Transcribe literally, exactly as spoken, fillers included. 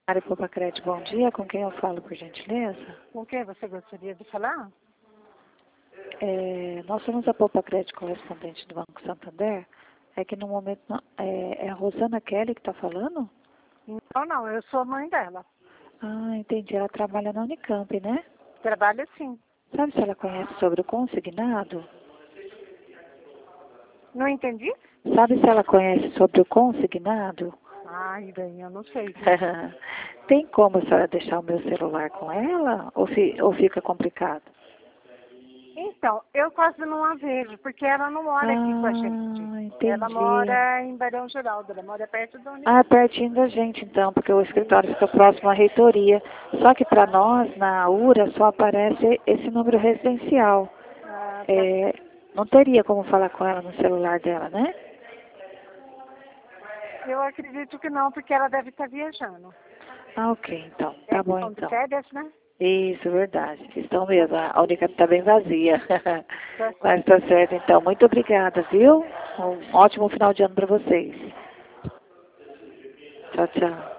Mário Popacrete, bom dia. Com quem eu falo, por gentileza? Com quem você gostaria de falar? É, nós somos a Popacrete correspondente do Banco Santander. É que no momento não- é, é a Rosana Kelly que está falando? Não, não, eu sou a mãe dela. Ah, entendi. Ela trabalha na Unicamp, né? Trabalha sim. Sabe se ela conhece sobre o consignado? Não entendi? Sabe se ela conhece sobre o consignado? Ai, bem, eu não sei. Tem como a senhora deixar o meu celular com ela? Ou, fi- ou fica complicado? Então, eu quase não a vejo, porque ela não mora aqui com a Ah, gente. Ela entendi. mora em Barão Geraldo, ela mora perto da Unicamp. Ah, pertinho da gente, então, porque o escritório fica próximo à reitoria. Só que para nós, na URA, só aparece esse número residencial. Ah, tá. É, não teria como falar com ela no celular dela, né? Eu acredito que não, porque ela deve estar viajando. Ah, ok, então. É Tá bom, questão de então. férias, né? Isso, verdade. Estão mesmo. A Unicamp está bem vazia. Tá. Mas tá certo, então. Muito obrigada, viu? Um ótimo final de ano para vocês. Tchau, tchau.